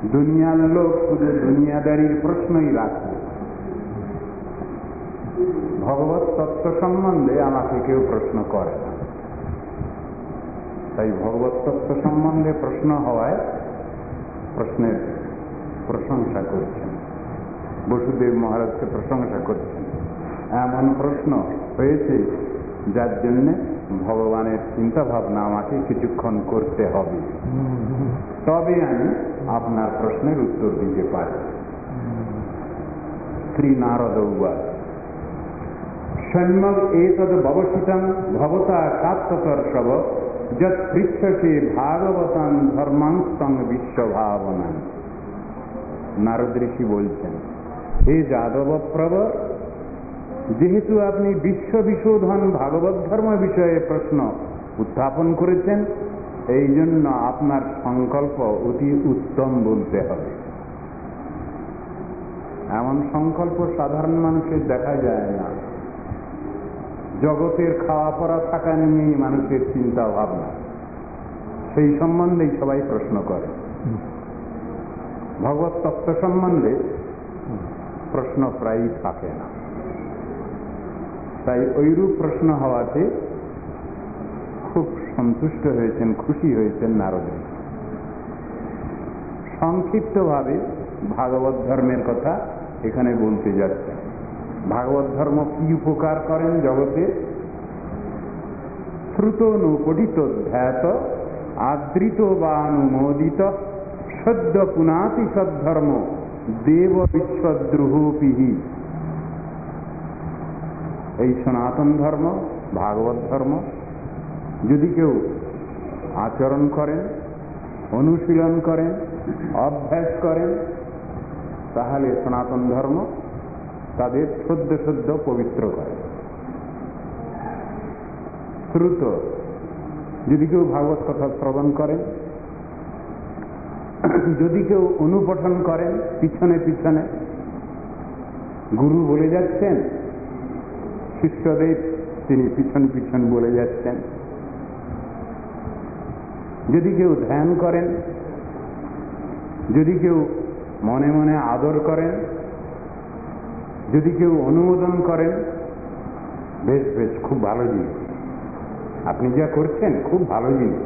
দুনিয়ার লোক শুধু দুনিয়াদারির প্রশ্নই রাখে। ভগবত তত্ত্ব সম্বন্ধে আমাকে কেউ প্রশ্ন করে না। তাই ভগবত তত্ত্ব সম্বন্ধে প্রশ্ন হওয়ায় প্রশ্নের প্রশংসা করছেন, বসুদেব মহারাজকে প্রশংসা করছেন। এমন প্রশ্ন হয়েছে যার জন্যে ভগবানের চিন্তা ভাবনা আমাকে কিছুক্ষণ করতে হবে, তবে আমি আপনার প্রশ্নের উত্তর দিতে পারি। শ্রী নারদ উবাচ সম্যক এতদ ববসিতং ভবতা সাত্তর্ষব যৎ পৃচ্ছসে ভাগবতাং ধর্মাংস্তং বিশ্বভাবনাং। নারদ ঋষি বলছেন, হে যাদব প্রবর, যেহেতু আপনি বিশ্ব বিশোধন ভাগবত ধর্ম বিষয়ে প্রশ্ন উত্থাপন করেছেন, এই জন্য আপনার সংকল্প অতি উত্তম বলতে হবে। এমন সংকল্প সাধারণ মানুষের দেখা যায় না। জগতের খাওয়া পড়া থাকা নিয়েই মানুষের চিন্তা ভাবনা, সেই সম্বন্ধেই সবাই প্রশ্ন করে। ভগবত তত্ত্ব সম্বন্ধে প্রশ্ন প্রায়ই থাকে না। তাই ঐরূপ প্রশ্ন হওয়াতে খুব সন্তুষ্ট হয়েছেন, খুশি হয়েছেন নারদ। সংক্ষিপ্তভাবে ভাগবত ধর্মের কথা এখানে বলতে যাচ্ছেন। ভাগবত ধর্ম কি উপকার করেন জগতে? শ্রুত অনুপঠিত ধ্যাত আদৃত বা অনুমোদিত সদ্য পুনাতি সদ্ধর্ম দেব বিশ্বদ্রুহপিহি। এই সনাতন ধর্ম, ভাগবত ধর্ম যদি কেউ আচরণ করেন, অনুশীলন করেন, অভ্যাস করেন, তাহলে সনাতন ধর্ম তাদের সদ্য সদ্য পবিত্র করে। শ্রুত, যদি কেউ ভাগবত কথা শ্রবণ করেন, যদি কেউ অনুপঠন করেন, পিছনে পিছনে গুরু বলে যাচ্ছেন, শিষ্যদের তিনি পিছন পিছন বলে যাচ্ছেন, যদি কেউ ধ্যান করেন, যদি কেউ মনে মনে আদর করেন, যদি কেউ অনুমোদন করেন, বেশ বেশ খুব ভালো জিনিস, আপনি যা করছেন খুব ভালো জিনিস,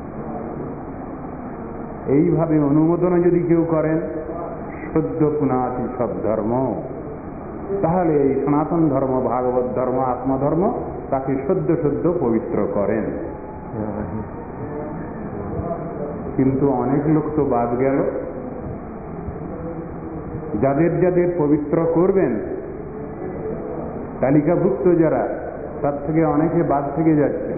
এইভাবে অনুমোদন যদি কেউ করেন, সদ্য পুনাতি সব ধর্ম, তাহলে এই সনাতন ধর্ম, ভাগবত ধর্ম, আত্মধর্ম তাকে সদ্য সদ্য পবিত্র করেন। কিন্তু অনেক লোক তো বাদ গেল। যাদের যাদের পবিত্র করবেন, তালিকাভুক্ত যারা, তার থেকে অনেকে বাদ থেকে যাচ্ছেন।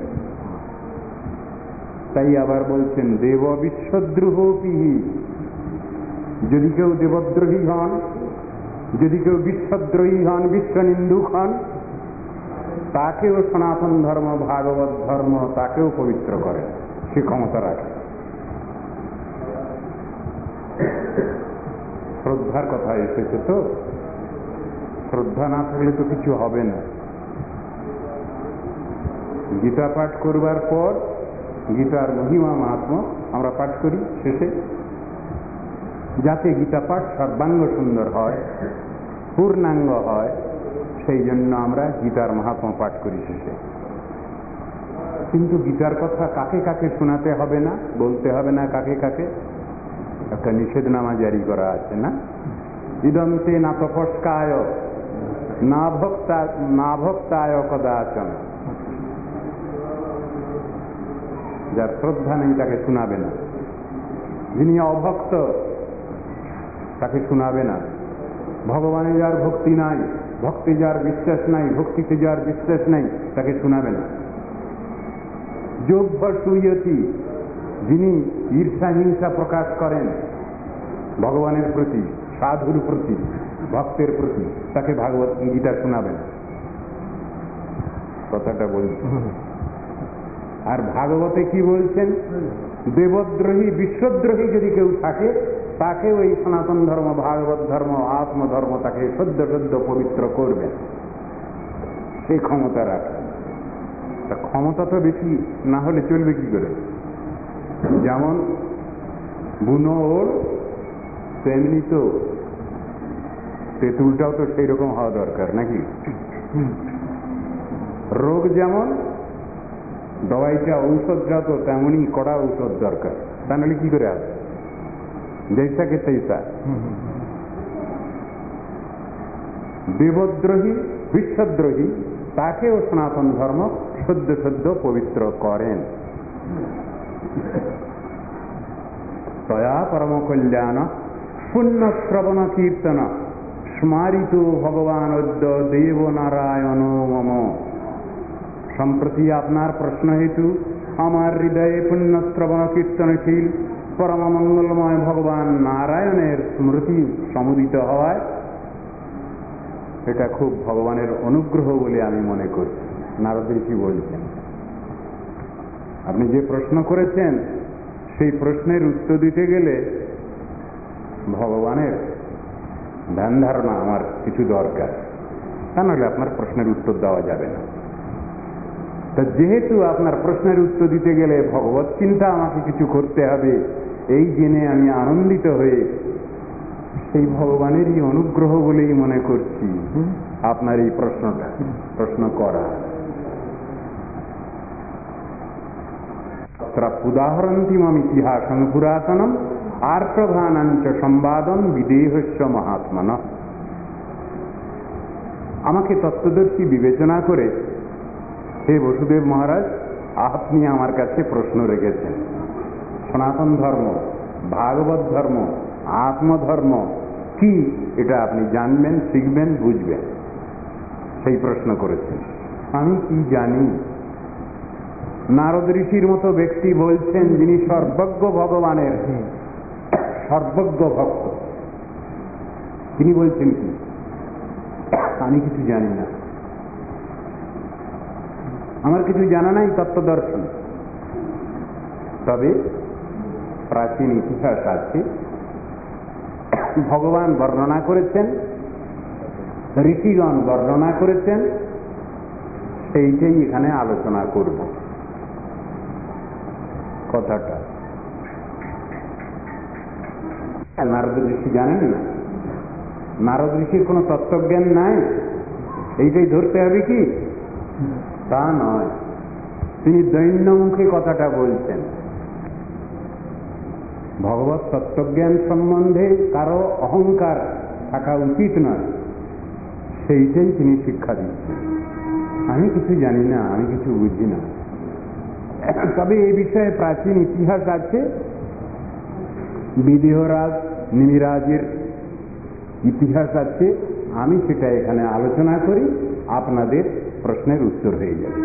তাই আবার বলছেন দেব বিশ্বদ্রোহপিহি। যদি কেউ দেবদ্রোহী হন, যদি কেউ বিশ্বদ্রোহী হন, বিশ্বনিন্দুক হন, তাকেও সনাতন ধর্ম, ভাগবত ধর্ম তাকেও পবিত্র করে, সে ক্ষমতা রাখে। শ্রদ্ধার কথা এসেছে তো, শ্রদ্ধা না থাকলে তো কিছু হবে না। গীতা পাঠ করবার পর গীতার মহিমা মাহাত্ম্য আমরা পাঠ করি শেষে, যাতে গীতা পাঠ সর্বাঙ্গ সুন্দর হয়, পূর্ণাঙ্গ হয়, সেই জন্য আমরা গীতার মাহাত্ম্য পাঠ করি শেষে। কিন্তু গীতার কথা কাকে কাকে শোনাতে হবে না, বলতে হবে না কাকে কাকে, একটা নিষেধনামা জারি করা আছে না? ইদন্তে না তপস্কায় না ভক্তায় কদাচন। যার শ্রদ্ধা নেই তাকে শোনাবে না, যিনি অভক্ত তাকে শোনাবে না, ভগবানে যার ভক্তি নাই, ভক্তি যার বিশ্বাস নাই, ভক্তিতে যার বিশ্বাস নাই, তাকে শোনাবে না। যোগ্য সুয়তি, যিনি ঈর্ষা হিংসা প্রকাশ করেন ভগবানের প্রতি, সাধুর প্রতি, ভক্তের প্রতি, তাকে ভাগবত গীতা শোনাবে না। কথাটা বলছি। আর ভাগবতে কি বলছেন? দেবদ্রোহী, বিশ্বদ্রোহী যদি কেউ থাকে, তাকে ওই সনাতন ধর্ম, ভাগবত ধর্ম, আত্মধর্ম তাকে সদ্য সদ্য পবিত্র করবেন, সেই ক্ষমতা রাখে। তা ক্ষমতা তো বেশি না হলে চলবে কি করে? যেমন বুনো ওল তেমনি তো তেঁতুলটাও তো সেই রকম হওয়া দরকার নাকি? রোগ যেমন দবাইটা ঔষধটা তো তেমনই কড়া ঔষধ দরকার, তা নাহলে কি করে আসবে? জৈসাকে তৈসা। দেবদ্রোহী বিশ্বদ্রোহী তাকেও সনাতন ধর্ম সদ্য সদ্য পবিত্র করেন। তয়া পরম কল্যাণ পুণ্য শ্রবণ কীর্তন স্মারিত ভগবান অদ্য দেব নারায়ণ মম। সম্প্রতি আপনার প্রশ্ন হেতু আমার হৃদয়ে পুণ্য শ্রবণ কীর্তনশীল পরম মঙ্গলময় ভগবান নারায়ণের স্মৃতি সমুদিত হওয়ায় এটা খুব ভগবানের অনুগ্রহ বলে আমি মনে করছি। নারদ ঋষি বলছেন, আপনি যে প্রশ্ন করেছেন সেই প্রশ্নের উত্তর দিতে গেলে ভগবানের ধ্যান ধারণা আমার কিছু দরকার, তা নাহলে আপনার প্রশ্নের উত্তর দেওয়া যাবে না। তা যেহেতু আপনার প্রশ্নের উত্তর দিতে গেলে ভগবত চিন্তা আমাকে কিছু করতে হবে, এই জেনে আমি আনন্দিত হয়ে সেই ভগবানেরই অনুগ্রহ বলেই মনে করছি আপনার এই প্রশ্ন করা। উদাহরণটিমম ইতিহাসং পুরাতনম আর্ষভানাঞ্চ সংবাদম বিদেহস্য মহাত্মন। আমাকে তত্ত্বদর্শী বিবেচনা করে হে বসুদেব মহারাজ, আপনি আমার কাছে প্রশ্ন রেখেছেন। সনাতন ধর্ম, ভাগবত ধর্ম, আত্মধর্ম কি এটা আপনি জানবেন, শিখবেন, বুঝবেন, সেই প্রশ্ন করেছেন। আমি কি জানি? নারদ ঋষির মতো ব্যক্তি বলছেন, যিনি সর্বজ্ঞ ভগবানের সর্বজ্ঞ ভক্ত, তিনি বলছেন কি আমি কিছু জানি না, আমার কিছু জানা নাই তত্ত্বদর্শন। তবে প্রাচীন ইতিহাস আছে, ভগবান বর্ণনা করেছেন, ঋষিগণ বর্ণনা করেছেন, সেইটাই এখানে আলোচনা করব। কথাটা নারদ ঋষি জানেন না, নারদ ঋষির কোনো তত্ত্বজ্ঞান নাই, এইটাই ধরতে হবে কি? তা নয়, তিনি দৈন্য মুখে কথাটা বলছেন। ভগবত তত্ত্বজ্ঞান সম্বন্ধে কারো অহংকার থাকা উচিত নয়, সেইটাই তিনি শিক্ষা দিচ্ছেন। আমি কিছু জানি না, আমি কিছু বুঝি না। তবে এই বিষয়ে প্রাচীন ইতিহাস আছে, বিদেহরাজ নিমিরাজের ইতিহাস আছে, আমি সেটা এখানে আলোচনা করি, আপনাদের প্রশ্নের উত্তর হয়ে যাবে।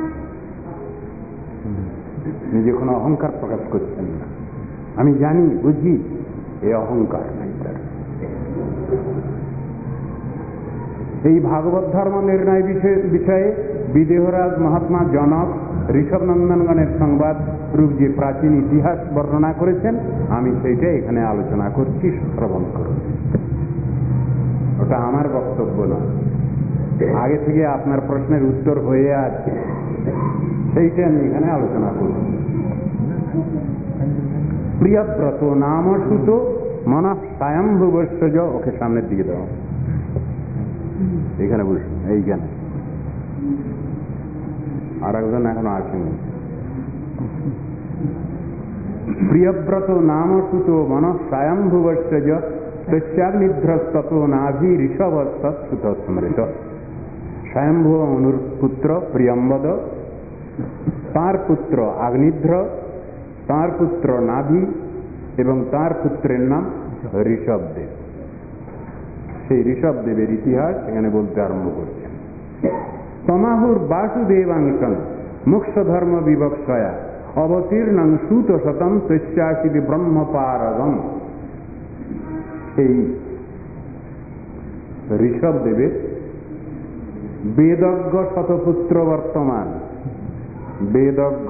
নিজে কোনো অহংকার প্রকাশ করছেন না, আমি জানি বুঝি, এ অহংকার নাই তার। এই ভাগবত ধর্ম নির্ণয় বিষয়ে বিদেহরাজ মহাত্মা জনক ঋষভনন্দনগণের সংবাদ রূপ যে প্রাচীন ইতিহাস বর্ণনা করেছেন, আমি সেইটা এখানে আলোচনা করছি, শ্রবণ করুন। ওটা আমার বক্তব্য নয়, আগে থেকে আপনার প্রশ্নের উত্তর হয়ে আছে, সেইটা আমি এখানে আলোচনা করব। প্রিয়ব্রত নাম সুত মন স্বয়ম্ভুবস্য। ওকে সামনের দিকে দাও, এইখানে বসুন, এইখানে। আর একজন এখনো আসেনি। প্রিয়ব্রত নাম সুত মন স্বয়ম্ভুবস্য তস্যাগ্নিধ্রস্তত নাভি ঋষভস্তৎসুত স্মৃত। স্বয়ম্ভু অনুর পুত্র প্রিয়ম্বদ, তাঁর পুত্র আগ্নিধ্র, তাঁর পুত্র নাভি এবং তাঁর পুত্রের নাম ঋষভদেব। সেই ঋষভদেবের ইতিহাস এখানে বলতে আরম্ভ করছেন। তমাহুর বাসুদেবাংশং মুখ্য ধর্ম বিবক্ষয়া অবতীর্ণং সুত শতম তস্যাসিদি ব্রহ্মপারগম। এই ঋষভদেবের বেদজ্ঞ শতপুত্র বর্তমান, বেদজ্ঞ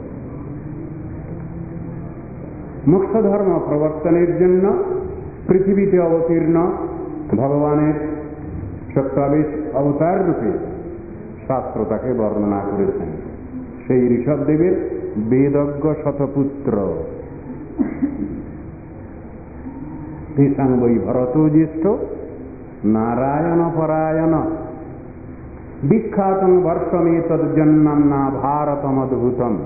মুখ্য ধর্ম প্রবর্তনের জন্য পৃথিবীতে অবতীর্ণ ভগবানের সত্যাবেশ অবতার রূপে শাস্ত্র তাকে বর্ণনা করেছেন। সেই ঋষভদেবের বেদজ্ঞ শতপুত্র তেষাং বৈ ভরত জ্যেষ্ঠ নারায়ণ পরায়ণ বিখ্যাতং বর্ষমেতজ্জন্মান্না ভারতমদ্ভুতম।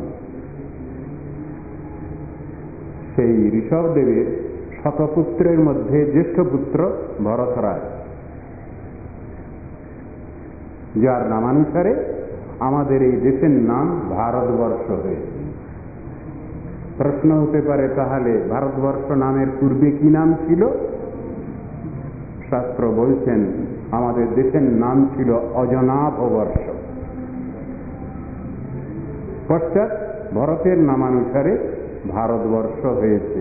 সেই ঋষভদেবের শতপুত্রের মধ্যে জ্যেষ্ঠ পুত্র ভরতরাজ, যার নামানুসারে আমাদের এই দেশের নাম ভারতবর্ষ হয়েছে। প্রশ্ন হতে পারে, তাহলে ভারতবর্ষ নামের পূর্বে কি নাম ছিল? শাস্ত্র বলছেন আমাদের দেশের নাম ছিল অজনাভবর্ষ। পশ্চাৎ ভরতের নামানুসারে ভারতবর্ষ হয়েছে।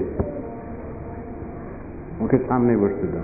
ওকে সামনে বসতে দাও।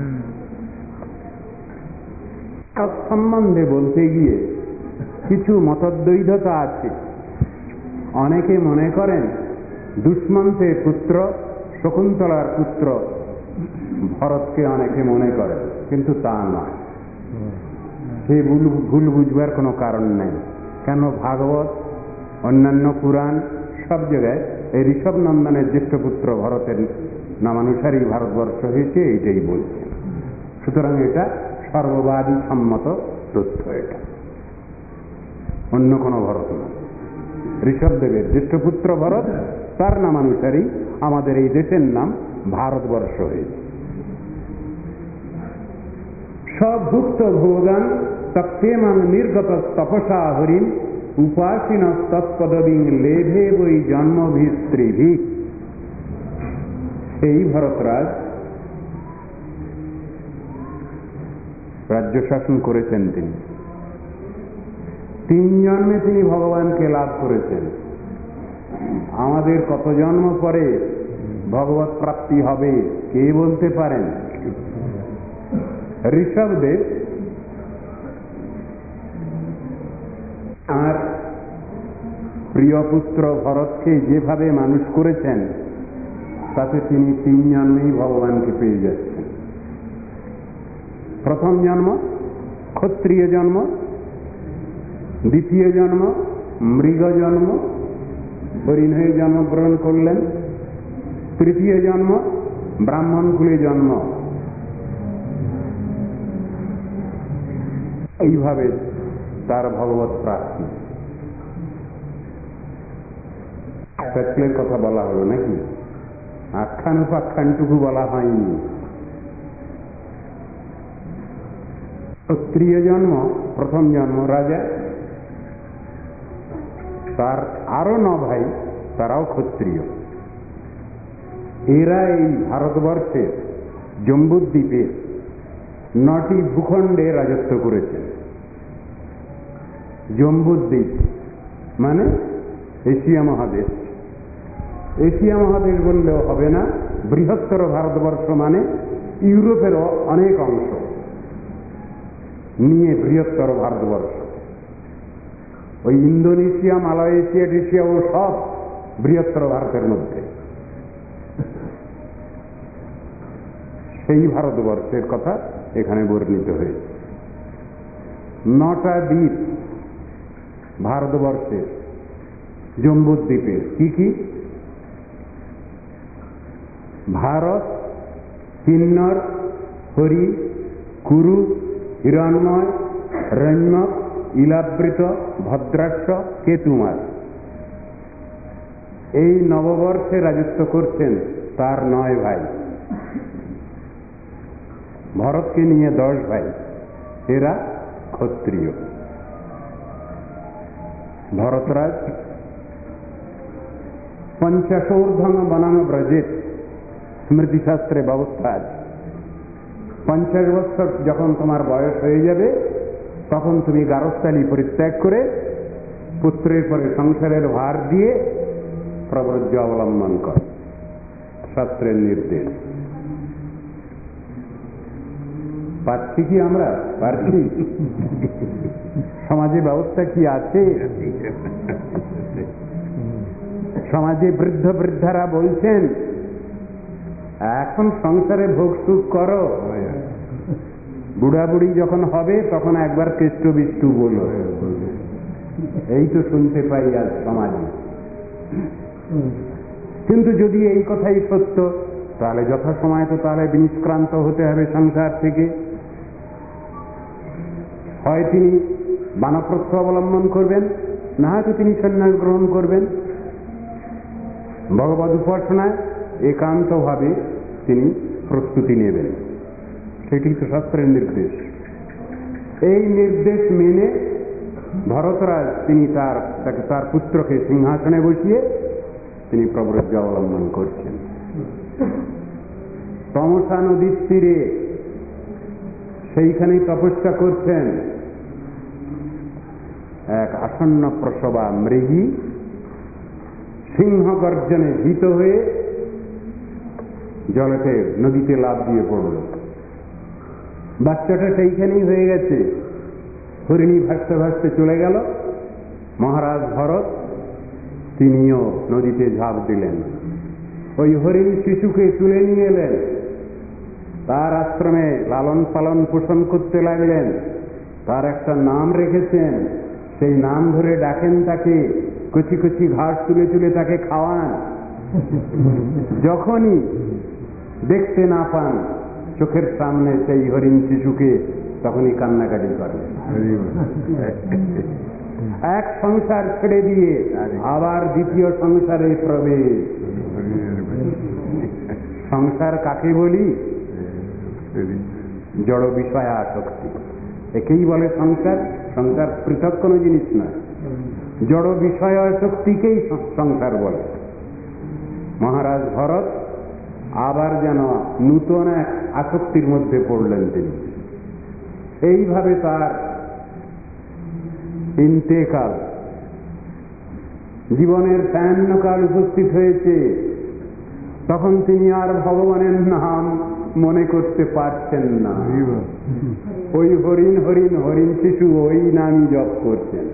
সম্বন্ধে বলতে গিয়ে কিছু মতদ্বৈধতা আছে। অনেকে মনে করেন দুষ্মন্তের পুত্র শকুন্তলার পুত্র ভরতকে অনেকে মনে করে, কিন্তু তা নয়। সে ভুল বুঝবার কোনো কারণ নেই। কেন, ভাগবত অন্যান্য পুরাণ সব জায়গায় এই ঋষভ নন্দনের জ্যেষ্ঠ পুত্র ভরতের নামানুসারেই ভারতবর্ষ হয়েছে, এইটাই বলছে। সুতরাং এটা সর্ববাদী সম্মত তথ্য। এটা অন্য কোনো ভরত না, ঋষভদেবের জ্যেষ্ঠ পুত্র ভরত, তার নামানুসারেই আমাদের এই দেশের নাম ভারতবর্ষ হয়েছে। সভুক্ত ভোগান তপ্তেমান নির্গত তপসা হরিণ উপাসীন তৎপদবিং লেভে বৈ জন্মভিস্ত্রীভি। সেই ভরতরাজ রাজ্য শাসন করেছেন। তিনি 3 জন্মে তিনি ভগবানকে লাভ করেছেন। আমাদের কত জন্ম পরে ভগবত প্রাপ্তি হবে কে বলতে পারেন? ঋষভদেব আর প্রিয় পুত্র ভরতকে যেভাবে মানুষ করেছেন, তাতে তিনি 3 জন্মেই ভগবানকে পেয়ে যাচ্ছেন। প্রথম জন্ম ক্ষত্রিয় জন্ম, দ্বিতীয় জন্ম মৃগ জন্ম, হরিণ হয়ে জন্মগ্রহণ করলেন। তৃতীয় জন্ম ব্রাহ্মণ কুলে জন্ম। এইভাবে তার ভগবত প্রাপ্তি। ফ্যাক্টের কথা বলা হলো নাকি? আখ্যান উপাখ্যানটুকু বলা হয়নি। ক্ষত্রিয় জন্ম প্রথম জন্ম রাজা, তার আরো 9 ভাই, তারাও ক্ষত্রিয়। এরা এই ভারতবর্ষের জম্বুদ্বীপের 9টি ভূখণ্ডে রাজত্ব করেছেন। জম্বুদ্বীপ মানে এশিয়া মহাদেশ। এশিয়া মহাদেশ বললেও হবে না, বৃহত্তর ভারতবর্ষ মানে ইউরোপেরও অনেক অংশ নিয়ে বৃহত্তর ভারতবর্ষ। ওই ইন্দোনেশিয়া, মালয়েশিয়া, টেশিয়া ও সব বৃহত্তর ভারতের মধ্যে। সেই ভারতবর্ষের কথা এখানে বর্ণিত হয়েছে। 9টা দ্বীপ ভারতবর্ষের জম্বুদ্বীপের। কি কি? ভারত, কিন্নর, হরি, কুরু, হিরণ্ময়, রণ্যক, ইলাবৃত, ভদ্রাক্ষ, কেতুমার। এই নববর্ষে রাজত্ব করছেন তার 9 ভাই। ভরতকে নিয়ে 10 ভাই, এরা ক্ষত্রিয়। ভরতরাজ পঞ্চাশোর্ধ্বং বনাম ব্রজেত, স্মৃতিশাস্ত্রে ব্যবস্থা আছে। 50 বছর যখন তোমার বয়স হয়ে যাবে, তখন তুমি গারস্থলী পরিত্যাগ করে পুত্রের পরে সংসারের ভার দিয়ে প্রব্রজ্য অবলম্বন কর। শাস্ত্রের নির্দেশ। পাচ্ছি কি আমরা? পারছি? সমাজে ব্যবস্থা কি আছে? সমাজে বৃদ্ধ বৃদ্ধারা বলছেন এখন সংসারে ভোগ সুখ করো, বুড়া বুড়ি যখন হবে তখন একবার কেষ্ট বিষ্টু বলো। এই তো শুনতে পাই আজ সমাজে। কিন্তু যদি এই কথাই সত্য, তাহলে যথাসময়ে তো তাহলে নিষ্ক্রান্ত হতে হবে সংসার থেকে। হয় তিনি বানপ্রস্থ অবলম্বন করবেন, না হয়তো তিনি সন্ন্যাস গ্রহণ করবেন। ভগবদ উপাসনায় একান্তভাবে তিনি প্রস্তুতি নেবেন, সেটি তো শাস্ত্রের নির্দেশ। এই নির্দেশ মেনে ভরতরাজ তিনি তার পুত্রকে সিংহাসনে বসিয়ে তিনি প্রব্রজ্ঞা অবলম্বন করছেন। তমসা নদীর তীরে সেইখানেই তপস্যা করছেন। এক আসন্ন প্রসবা মৃগী সিংহ গর্জনে ভীত হয়ে জলেতে নদীতে লাফ দিয়ে পড়ল। বাচ্চাটা সেইখানেই হয়ে গেছে। হরিণী ভাসতে ভাসতে চলে গেল। মহারাজ ভরত তিনিও নদীতে ঝাঁপ দিলেন। ওই হরিণ শিশুকে তুলে নিয়ে এলেন, তার আশ্রমে লালন পালন পোষণ করতে লাগলেন। তার একটা নাম রেখেছেন, সেই নাম ধরে ডাকেন তাকে, কচি কচি ঘাস তুলে তুলে তাকে খাওয়ান। যখনই দেখতে না পান চোখের সামনে সেই হরিণ শিশুকে, তখনই কান্নাকাটি করেন। এক সংসার ছেড়ে দিয়ে আবার দ্বিতীয় সংসারে প্রবেশ। সংসার কাকে বলি? জড় বিষয় আসক্তি, একেই বলে সংসার। সংসার পৃথক কোনো জিনিস নয়, জড় বিষয় আসক্তিকেই সংসার বলে। মহারাজ ভরত আবার যেন নূতন এক আসক্তির মধ্যে পড়লেন তিনি। এইভাবে তার ইন্তেকাল, জীবনের সায়ান্নকাল উপস্থিত হয়েছে। তখন তিনি আর ভগবানের নাম মনে করতে পারছেন না। ওই হরিণ হরিণ হরিণ শিশু ওই নামই জপ করছেন।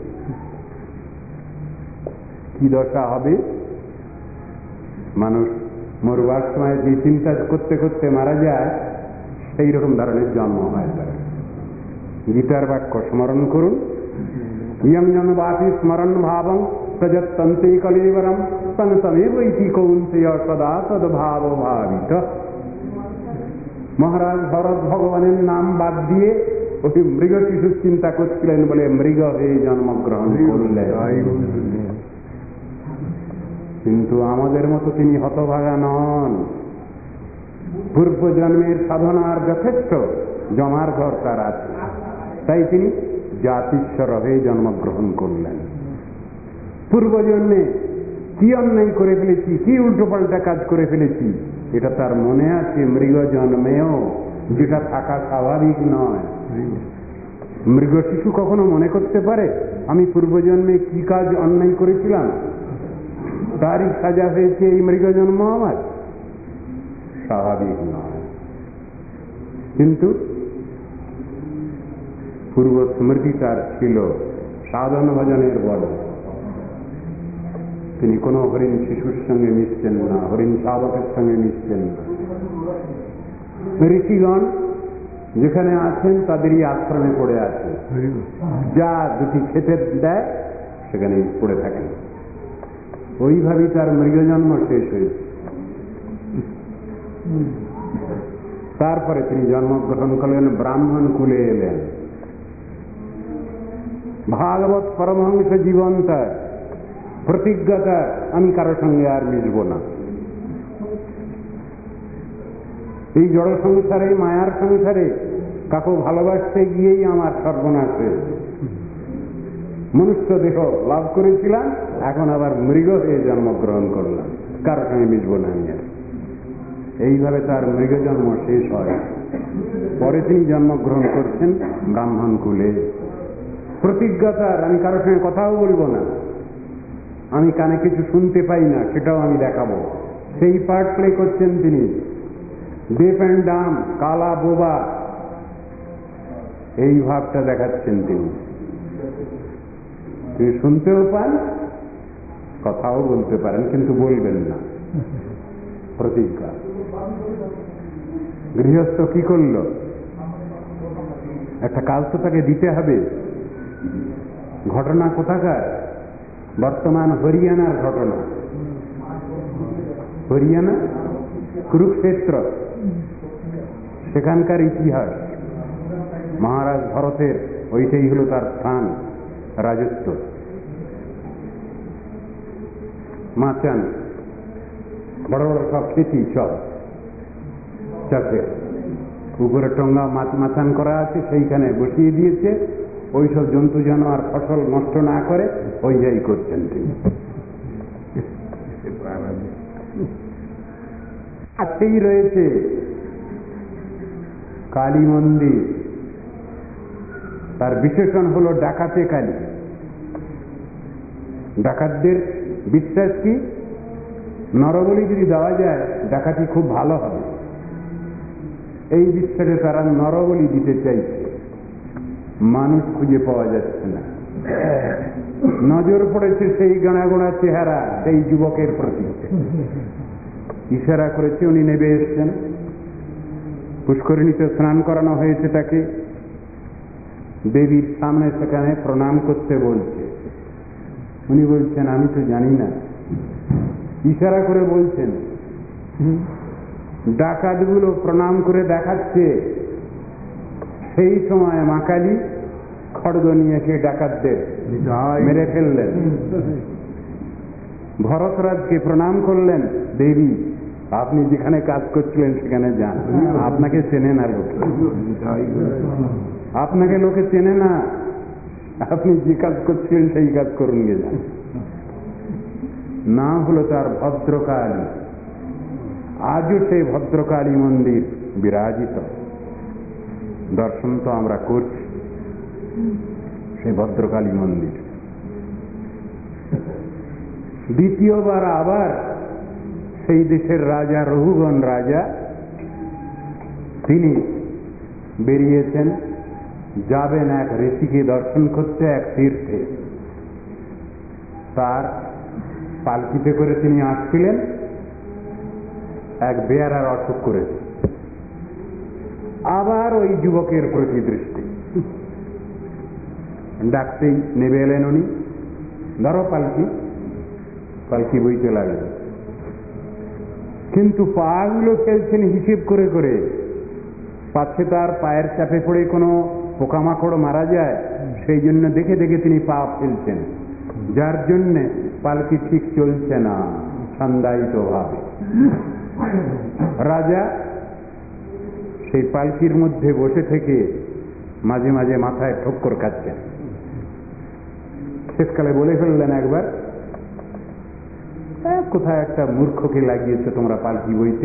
কি দশা হবে? মানুষ মরবার সময় যে চিন্তা করতে করতে মারা যায়, সেই রকম ধরনের জন্ম হয় তার। গীতার বাক্য স্মরণ করুন, ইয়ং জন্মবাসী স্মরণ ভাবং সজত্তন্তে কলেবরম তনতমেব ইতি কৌন্তেয় সদা তদ্ভাব ভাবিত। মহারাজ ভরত ভগবানের নাম বাদ দিয়ে ওই মৃগ শিশুর চিন্তা করছিলেন বলে মৃগ হয়ে জন্মগ্রহণ করলেন। কিন্তু আমাদের মতো তিনি হতভাগা নন। পূর্ব জন্মের সাধনার যথেষ্ট জমার ঘর তার আছে, তাই তিনি জাতিশ্বর হয়ে জন্মগ্রহণ করলেন। পূর্বজন্মে কি অন্যায় করে ফেলেছি, কি উল্টোপাল্টা কাজ করে ফেলেছি, এটা তার মনে আছে মৃগ জন্মেও, যেটা থাকা স্বাভাবিক নয়। মৃগ শিশু কখনো মনে করতে পারে আমি পূর্বজন্মে কি কাজ অন্যায় করেছিলাম, তারই সাজা হয়েছে এই মৃগ জন্ম আমার? স্বাভাবিক নয়। কিন্তু পূর্ব স্মৃতি তার ছিল সাধন ভজনের বলে। তিনি কোনো হরিণ শিশুর সঙ্গে মিশছেন না, হরিণ সাধকের সঙ্গে মিশছেন না। ঋষিগণ যেখানে আছেন তাদেরই আশ্রমে পড়ে আছে, যা দুটি খেতে দেয় সেখানেই পড়ে থাকেন। ওইভাবেই তার মৃগজন্ম শেষ হয়েছে। তারপরে তিনি জন্মগ্রহণ করলেন, ব্রাহ্মণ কুলে এলেন। ভাগবত পরমহংস জীবন তার, প্রতিজ্ঞা তার, আমি কারো সঙ্গে আর মিশব না। এই জড় সংসারে, মায়ার সংসারে কাকু ভালোবাসতে গিয়েই আমার সর্বনাশ হয়েছে। মনুষ্য দেহ লাভ করেছিলাম, এখন আবার মৃগ হয়ে জন্মগ্রহণ করলাম, কারো সঙ্গে মিশব না আমি। এইভাবে তার মৃগ জন্ম শেষ হয়। পরে তিনি জন্মগ্রহণ করছেন ব্রাহ্মণ কুলে। প্রতিজ্ঞা তার, আমি কারো সঙ্গে কথাও বলবো না, আমি কানে কিছু শুনতে পাই না সেটাও আমি দেখাবো। সেই পার্ট প্লে করছেন তিনি। ডেফ অ্যান্ড ডাম, কালা বোবা, এই ভাবটা দেখাচ্ছেন তিনি। তিনি শুনতেও পান, কথাও বলতে পারেন, কিন্তু বলবেন না। প্রতিজ্ঞা। গৃহস্থ কি করল? একটা কাজ তো তাকে দিতে হবে। ঘটনা কোথাকার? বর্তমান হরিয়ানার ঘটনা। হরিয়ানা কুরুক্ষেত্র, সেখানকার ইতিহাস। মহারাজ ভরতের ওইটাই হলো তার স্থান, রাজত্ব। মাচান, বড় বড় সব খেতি, সব চাষের উপরে টঙ্গা মাচান করা আছে, সেইখানে বসিয়ে দিয়েছে। ওই সব জন্তু জানোয়ার ফসল নষ্ট না করে ওই যাই করছেন তিনি। সেই রয়েছে কালী মন্দির, তার বিশেষণ হলো ডাকাতে কালী। ডাকাতদের বিশ্বাস কি, নরবলি যদি দেওয়া যায় ডাকাতি খুব ভালো হবে। এই বিশ্বাসে তারা নরবলি দিতে চাইছে, মানুষ খুঁজে পাওয়া যাচ্ছে না। নজর পড়েছে সেই গোনা গোনা চেহারা সেই যুবকের প্রতি, ইশারা করেছে, উনি নেমে এসছেন। পুষ্করিণীতে স্নান করানো হয়েছে তাকে, দেবীর সামনে সেখানে প্রণাম করতে বলছে। উনি বলছেন আমি তো জানি না, ইশারা করে বলছেন। ডাকাতগুলো প্রণাম করে দেখাচ্ছে। সেই সময় মা কালী খড়গ নিয়ে এসে ডাকাতদের মেরে ফেললেন। ভরতরাজকে প্রণাম করলেন, দেবী আপনি যেখানে কাজ করছিলেন সেখানে যান, আপনাকে চেনে না লোকে, আপনাকে লোকে চেনে না, আপনি যে কাজ করছিলেন সেই কাজ করুন গে যান। নাম হলো তার ভদ্রকালী। আজও সেই ভদ্রকালী মন্দির বিরাজিত, দর্শন তো আমরা করছি সেই ভদ্রকালী মন্দির। দ্বিতীয়বার আবার সেই দেশের রাজা রঘুগণ রাজা তিনি বেরিয়েছেন, যাবেন এক ঋষিকে দর্শন করতে এক তীর্থে। তার পালকিতে করে তিনি আসছিলেন, এক বেয়ারার অসুখ করেছে। আবার ওই যুবকের প্রতি দৃষ্টি, ডাকতেই নেবে এলেন উনি, ধরো পালকি। পালকি বইতে লাগলেন, কিন্তু পাগুলো ফেলছেন হিসেব করে করে, পাচ্ছে তার পায়ের চাপে পড়ে কোনো পোকামাকড় মারা যায় সেই জন্য দেখে দেখে তিনি পা ফেলছেন, যার জন্যে পালকি ঠিক চলছে না ছন্দায়িত ভাবে। রাজা সেই পালকির মধ্যে বসে থেকে মাঝে মাঝে মাথায় ঠক্কর খাচ্ছেন। শেষকালে বলে ফেললেন একবার, কোথায় একটা মূর্খকে লাগিয়েছে তোমরা পালকি বইতে।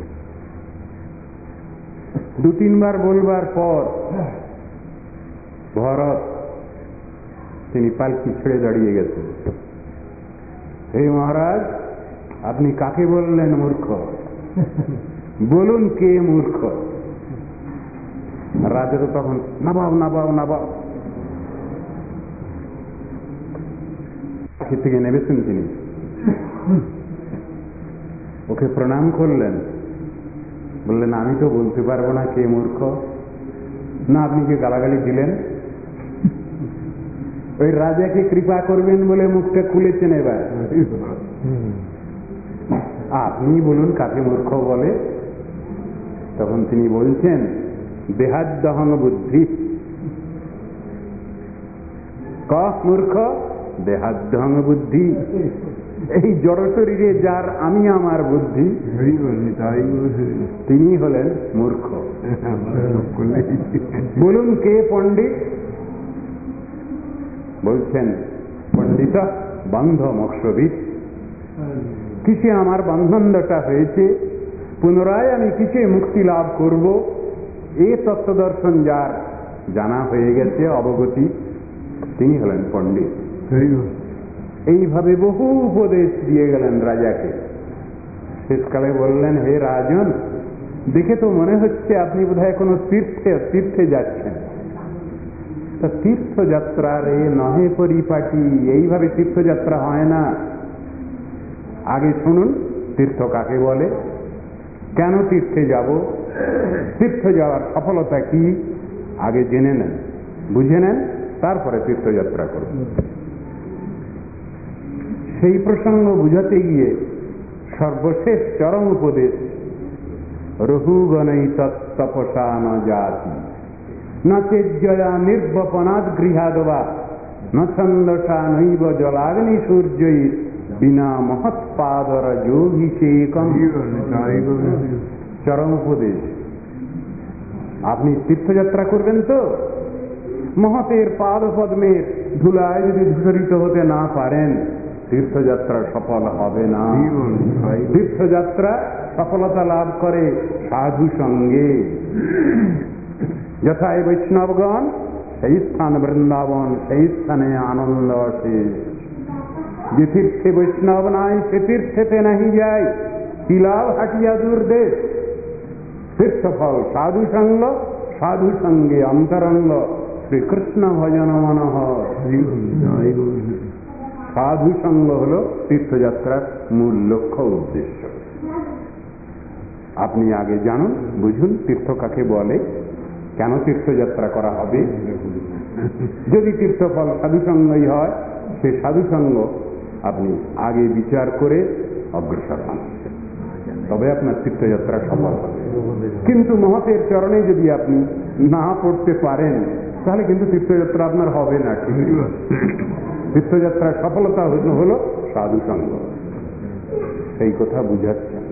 দু তিনবার বলবার পর ভরত তিনি পালকি ছেড়ে দাঁড়িয়ে গেছেন। হে মহারাজ, আপনি কাকে বললেন মূর্খ? বলুন কে মূর্খ? রাজা তো তখন নাবাও নাবাও নাবাও থেকে নেমেছেন তিনি, ওকে প্রণাম করলেন, বললেন আমি তো বলতে পারবো না কে মূর্খ। না, আপনি কি গালাগালি দিলেন? ওই রাজাকে কৃপা করবেন বলে মুখটা খুলেছেন। এবার আপনি বলুন কাকে মূর্খ বলে। তখন তিনি বলছেন দেহাদ্যহং বুদ্ধি। ক মূর্খ? দেহাদ্যহং বুদ্ধি, এই জড় শরীরে যার আমি আমার বুদ্ধি তিনি হলেন মূর্খ। বলুন কে পণ্ডিত? বলছেন পণ্ডিত বন্ধ মোক্ষবিদ। কিসে আমার বন্ধনটা হয়েছে, পুনরায় আমি কিসে মুক্তি লাভ করব, এ তত্ত্বদর্শন যার জানা হয়ে গেছে, অবগতি, তিনি হলেন পণ্ডিত। এইভাবে বহু উপদেশ দিয়ে গেলেন রাজাকে। শেষকালে বললেন, হে রাজন, দেখে তো মনে হচ্ছে আপনি বোধহয় কোনো তীর্থে যাচ্ছেন। তা তীর্থযাত্রার এ নহে পরিপাটি, এইভাবে তীর্থযাত্রা হয় না। আগে শুনুন তীর্থ কাকে বলে, কেন তীর্থে যাব, তীর্থ যাওয়ার সফলতা কি, আগে জেনে নেন, বুঝে নেন, তারপরে তীর্থযাত্রা করুন। সেই প্রসঙ্গ বুঝাতে গিয়ে সর্বশেষ চরম উপদেশ রহুগণৈ তৎতপসা ন জাতি ন চেজ্জয়া নির্বপনাদ গৃহাদবা ন ছন্দসা নৈব জলাগ্নি সূর্যৈ বিনা মহৎপাদর যোগীশেকম। চরম উপদেশ। আপনি তীর্থযাত্রা করবেন তো মহতের পাদপদ্মের ধুলায় যদি ধূসরিত হতে না পারেন তীর্থযাত্রা সফল হবে না। তীর্থযাত্রা সফলতা লাভ করে সাধু সঙ্গে। যথায় বৈষ্ণবগণ সেই স্থান বৃন্দাবন, সেই স্থানে আনন্দ অশেষ। যে তীর্থে বৈষ্ণব নাই সে তীর্থেতে নাহি যায়, কি লাভ হাটিয়া দূর দেশ। তীর্থফল সাধু সঙ্গ, সাধু সঙ্গে অন্তরঙ্গ, শ্রীকৃষ্ণ ভজন মনঃ। সাধু সঙ্গ হল তীর্থযাত্রার মূল লক্ষ্য উদ্দেশ্য। আপনি আগে জানুন, বুঝুন তীর্থ কাকে বলে, কেন তীর্থযাত্রা করা হবে। যদি তীর্থফল সাধুসঙ্গই হয় সে সাধুসঙ্গ আপনি আগে বিচার করে অগ্রসর হন, তবে আপনার তীর্থযাত্রা সফল হবে। কিন্তু মহতের চরণে যদি আপনি না পড়তে পারেন তাহলে কিন্তু তীর্থযাত্রা আপনার হবে না। তীর্থযাত্রার সফলতা হলো সাধুসঙ্গ। সেই কথা বুঝাচ্ছেন।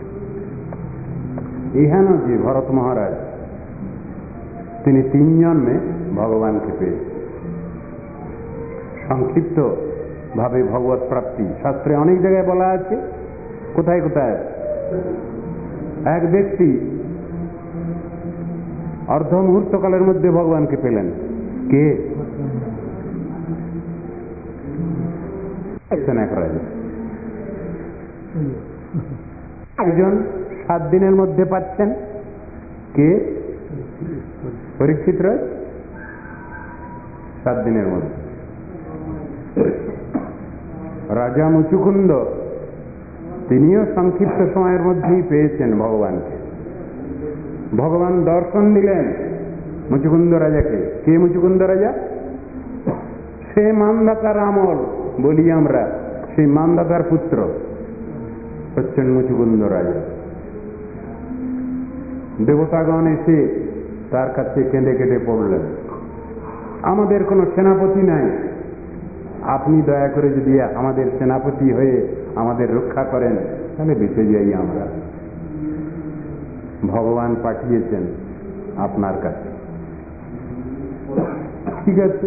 ইহান যে ভরত মহারাজ তিনি 3 জন্মে ভগবানকে পেয়ে সংক্ষিপ্ত ভাবে ভগবত প্রাপ্তি শাস্ত্রে অনেক জায়গায় বলা আছে। কোথায় কোথায়? এক ব্যক্তি অর্ধ মুহূর্তকালের মধ্যে ভগবানকে পেলেন। কে? এক রাজা। একজন 7 দিনের মধ্যে পাচ্ছেন। কে? পরীক্ষিত রাজ 7 দিনের মধ্যে। রাজা মুচুকুন্দ তিনিও সংক্ষিপ্ত সময়ের মধ্যেই পেয়েছেন ভগবানকে। ভগবান দর্শন দিলেন মুচুকুন্দ রাজাকে। কে মুচুকুন্দ রাজা? সে মানদাতার আমল বলি আমরা, সেই মানদাতার পুত্র হচ্ছেন মুচুকুন্দ রাজা। দেবতাগণ এসে তার কাছে কেঁদে কেটে পড়লেন, আমাদের কোনো সেনাপতি নাই, আপনি দয়া করে যদি আমাদের সেনাপতি হয়ে আমাদের রক্ষা করেন তাহলে বেঁচে যাই আমরা। ভগবান পাঠিয়েছেন আপনার কাছে। ঠিক আছে,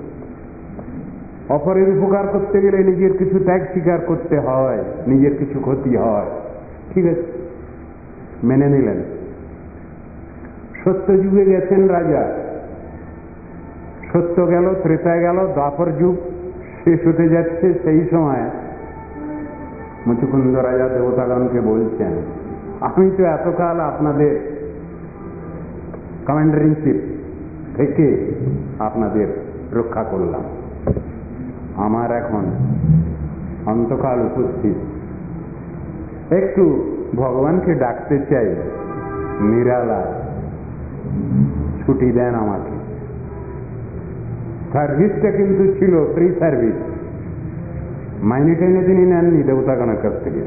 অপরের উপকার করতে গেলে নিজের কিছু ত্যাগ স্বীকার করতে হয়, নিজের কিছু ক্ষতি হয়। ঠিক আছে, মেনে নিলেন। সত্য যুগে গেছেন রাজা, সত্য গেল, ত্রেতা গেল, দ্বাপর যুগ শেষ হতে যাচ্ছে। সেই সময় মুচুকুন্দ রাজা দেবতাগণকে বলছেন, আমি তো এতকাল আপনাদের কমান্ডার ইন চিফ থেকে আপনাদের রক্ষা করলাম, আমার এখন অন্তকাল উপস্থিত, একটু ভগবানকে ডাকতে চাই, নিরালা ছুটি দেন আমাকে। সার্ভিসটা কিন্তু ছিল ফ্রি সার্ভিস, মাইনে টাইনে তিনি নেননি দেবতাগণের কাছ থেকে,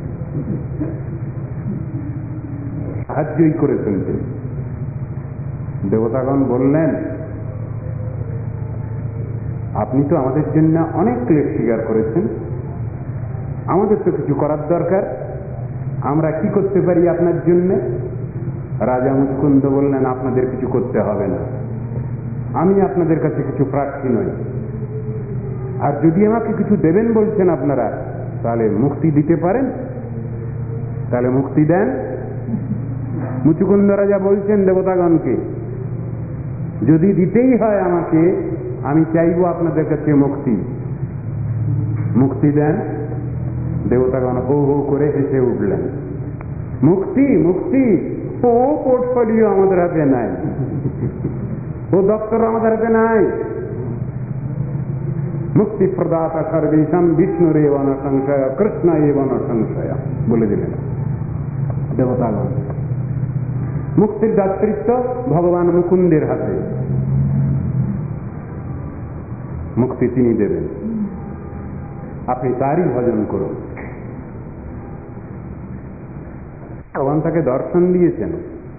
সাহায্যই করেছেন তিনি। দেবতাগণ বললেন, আপনি তো আমাদের জন্য অনেক ক্লেশ স্বীকার করেছেন, আমাদের তো কিছু করার দরকার, আমরা কি করতে পারি আপনার জন্য? রাজা মুচুকুন্দ বললেন, আপনাদের কিছু করতে হবে না, আমি আপনাদের কাছে কিছু প্রার্থী নই, আর যদি আমাকে কিছু দেবেন বলছেন আপনারা তাহলে মুক্তি দিতে পারেন, তাহলে মুক্তি দেন। মুচুকুন্দ রাজা বলছেন দেবতাগণকে, যদি দিতেই হয় আমাকে, আমি চাইব আপনাদের কাছে মুক্তি, মুক্তি দেন। দেবতাগণ হো হো করে হেসে উঠলেন, মুক্তি মুক্তি, ও পোর্টফোলিও আমাদের হাতে নাই, ও দপ্তর আমাদের হাতে নাই। মুক্তি প্রদাতা সর্বেশম বিষ্ণুর এব ন সংশয় কৃষ্ণ এব ন সংশয় বলে দিলেন দেবতাগণ। মুক্তির দাতৃত্ব ভগবান মুকুন্দের হাতে, মুক্তি তিনি দেবেন, আপনি তারই ভজন করুন। ভগবান তাকে দর্শন দিয়েছেন,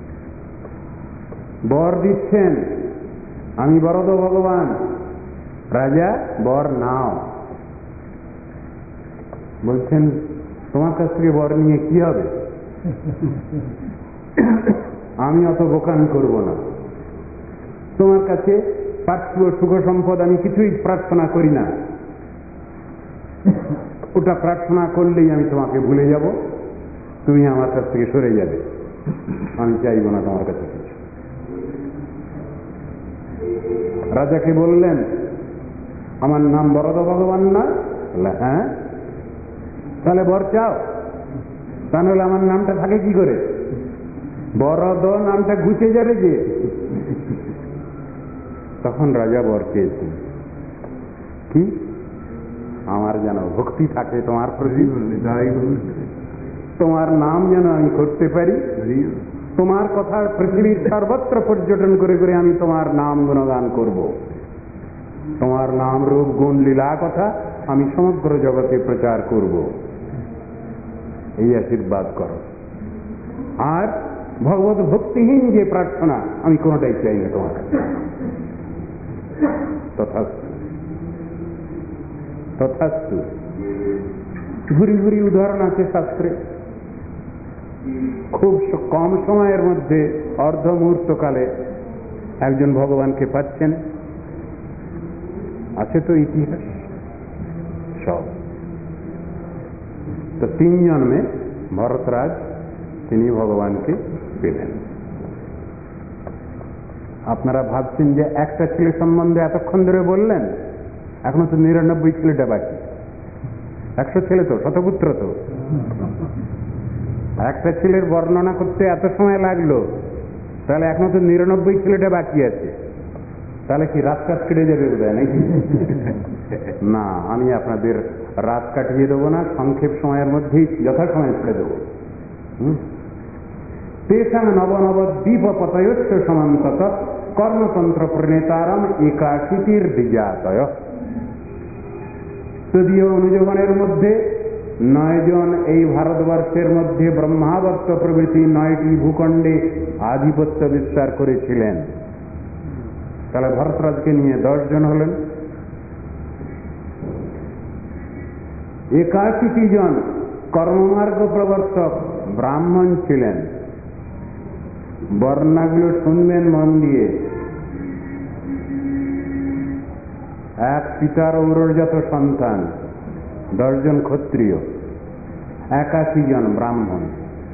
বর দিচ্ছেন, আমি বরদ ভগবান, রাজা বর নাও। বলছেন তোমার কাছ থেকে বর নিয়ে কি হবে, আমি অত বোকামি করব না, তোমার কাছে পার্থিব সুখ সম্পদ আমি কিছুই প্রার্থনা করি না, ওটা প্রার্থনা করলেই আমি তোমাকে ভুলে যাব, তুমি আমার কাছ থেকে সরে যাবে, আমি চাইব না তোমার কাছে কিছু। রাজাকে বললেন আমার নাম বরদ ভগবান না? বললে হ্যাঁ। তাহলে বর চাও? তাহলে আমার নামটা থাকে কি করে? বরদ নামটা ঘুচে যাবে যে। তখন রাজা বর চেয়েছেন কি, আমার যেন ভক্তি থাকে তোমার প্রতি, তোমার নাম যেন আমি করতে পারি, তোমার কথা পৃথিবীর সর্বত্র পর্যটন করে করে আমি তোমার নাম গুণগান করব, তোমার নাম রূপ গুণ লীলা কথা আমি সমগ্র জগতে প্রচার করব, এই আশীর্বাদ করো। আর ভগবত ভক্তিহীন যে প্রার্থনা আমি কোনটাই চাই না তোমার কাছে। তথাস্তু তথাস্তু। ঘুরি ঘুরি উদাহরণ আছে শাস্ত্রে। খুব কম সময়ের মধ্যে অর্ধ মুহূর্তকালে একজন ভগবানকে পাচ্ছেন, আছে তো ইতিহাস সব। তো 3 জন্মে ভরতরাজ তিনি ভগবানকে পেলেন। আপনারা ভাবছেন যে একটা ছেলে সম্বন্ধে এতক্ষণ ধরে বললেন, এখনো তো 99 ছেলেটা বাকি। 100 ছেলে তো, শতপুত্র তো, একটা ছেলের বর্ণনা করতে এত সময় লাগলো, তাহলে এখনো তো 99 ছেলেটা বাকি আছে। তাহলে কি রাত কাট কেটে যাবে বোধহয় নাকি? না, আমি আপনাদের রাত কাটিয়ে দেবো না, সংক্ষেপ সময়ের মধ্যেই যথাসময়ে ছেড়ে দেবো। তেষাং নব নব দ্বীপ পতয়স্য সমান্তত কর্মতন্ত্র প্রণেতারাম একাশীতির বিজাতয়। তদীয় অনুযোগনের মধ্যে 9 জন এই ভারতবর্ষের মধ্যে ব্রহ্মাবর্ত প্রভৃতি 9টি ভূখণ্ডে আধিপত্য বিস্তার করেছিলেন। তাহলে ভরতরাজকে নিয়ে 10 জন হলেন। 81 জন কর্মমার্গ প্রবর্তক ব্রাহ্মণ ছিলেন। বর্ণাগুলো শুনবেন মন দিয়ে। এক পিতার ঔরজাত সন্তান, 10 জন ক্ষত্রিয়, 81 জন ব্রাহ্মণ।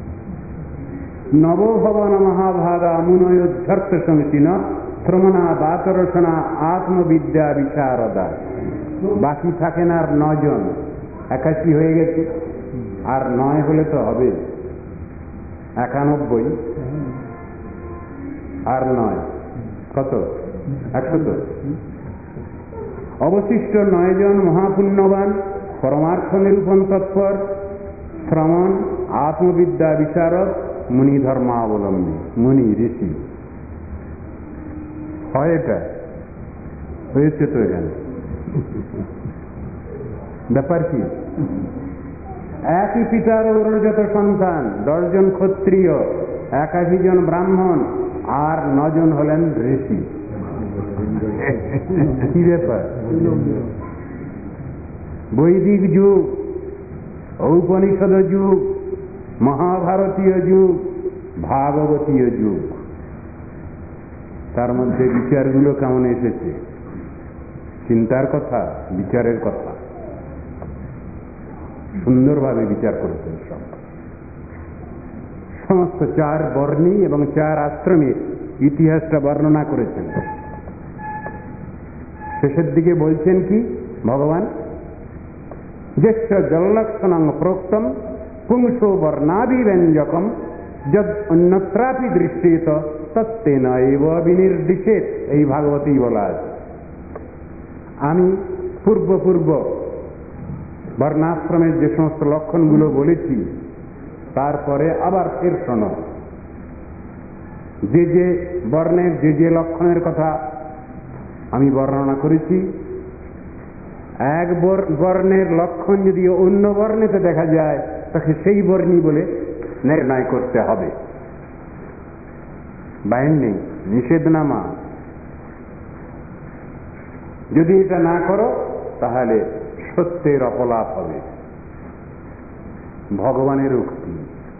নবভবন মহাভাগা মুনয়োধ্যর্থ সংসীন শ্রমণা বাতরসনা আত্মবিদ্যা বিশারদা। বাকি থাকেন আর 9 জন। 81 হয়ে গেছে, আর 9 হলে তো হবে 91, আর 9 কত? 100 তো। অবশিষ্ট 9 জন মহাপুণ্যবান, পরমার্থ নিরূপণ তৎপর, শ্রমণ, আত্মবিদ্যা বিশারদ, মুনি ধর্মাবলম্বী, মুনি ঋষি। হয় এটা? হয়েছে তো এখানে। ব্যাপার কি? একই পিতার ঔরজাত সন্তান, 10 জন ক্ষত্রিয়, 81 জন ব্রাহ্মণ, আর 9 জন হলেন ঋষি। কি ব্যাপার? বৈদিক যুগ, ঔপনিষদ যুগ, মহাভারতীয় যুগ, ভাগবতীয় যুগ। তার মধ্যে বিচারগুলো কেমন এসেছে? চিন্তার কথা, বিচারের কথা। সুন্দরভাবে বিচার করেছেন সব। সমস্ত 4 বর্ণী এবং 4 আশ্রমের ইতিহাসটা বর্ণনা করেছেন। শেষের দিকে বলছেন কি ভগবান? যস্য জল্লক্ষণং প্রোক্তম পুংসো বর্ণাভিব্যঞ্জকম যদ অন্যত্রাপি দৃশ্যেত তত্তেন এব বিনির্দিশেত। এই ভাগবতেই বলা আছে। আমি পূর্ব বর্ণাশ্রমের যে সমস্ত লক্ষণগুলো বলেছি, তারপরে আবার ফের শোনো। যে যে বর্ণের যে যে লক্ষণের কথা আমি বর্ণনা করেছি, এক বর্ণের লক্ষণ যদি অন্য বর্ণেতে দেখা যায়, তাকে সেই বর্ণই বলে নির্ণয় করতে হবে। বাইন্ডিং, নিষেধনামা। যদি এটা না করো তাহলে সত্যের অপলাপ হবে। ভগবানের উক্তি,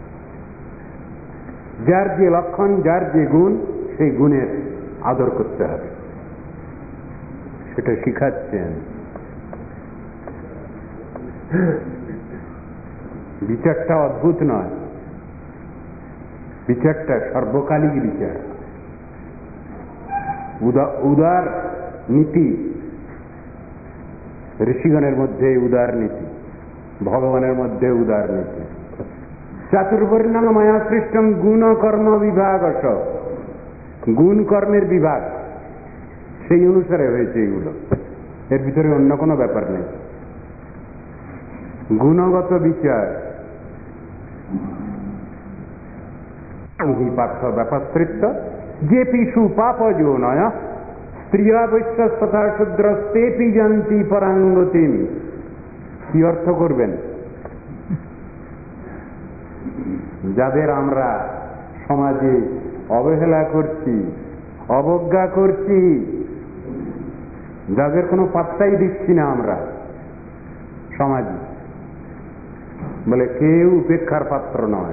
যার যে লক্ষণ, যার যে গুণ, সেই গুণের আদর করতে হবে, সেটা শিখাচ্ছেন। বিচারটা অদ্ভুত নয়, বিচারটা সর্বকালিক বিচার। উদার নীতি, ঋষিগণের মধ্যে উদার নীতি, ভগবানের মধ্যে উদার নীতি। চাতুর্বর্ণং মায়া সৃষ্টং গুণ কর্ম বিভাগ, গুণ কর্মের বিভাগ সেই অনুসারে হয়েছে এগুলো, এর ভিতরে অন্য কোনো ব্যাপার নেই। গুণগত বিচার। পার্থ ব্যাপারৃত্ত যে পিছু পাপ যৌনয় স্ত্রিয়া বৈশ্য তথা শূদ্রস্তেপি জানতি পরাঙ্গতিম। কি অর্থ করবেন? যাদের আমরা সমাজে অবহেলা করছি, অবজ্ঞা করছি, যাদের কোনো পাত্তাই দিচ্ছি না আমরা সমাজে, বলে কেউ উপেক্ষার পাত্র নয়,